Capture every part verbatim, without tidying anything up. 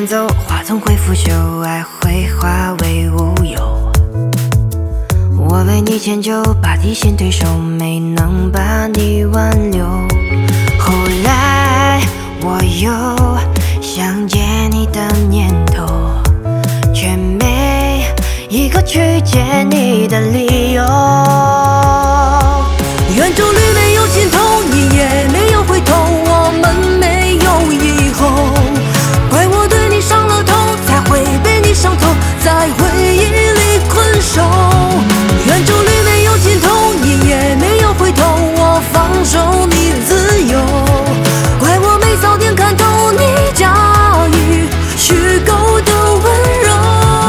走，花总会腐朽，爱会化为乌有。我为你迁就，把底线退守，没能把你挽留。后来我有想见你的念头，却没一个去见你的理由。远途里没有尽头，你也没有回头，我们没有以后。怪我对你上了头，才会被你伤透，在回忆里困守。远途里没有尽头，你也没有回头，我放手你自由。怪我没早点看透你假意虚构的温柔。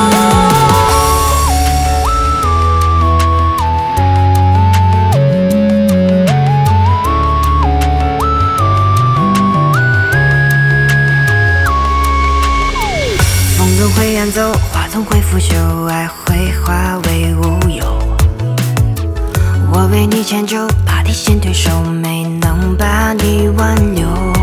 风总会远走，花总会腐朽，爱会化为乌有。我为你迁就，把底线退守，没能把你挽留。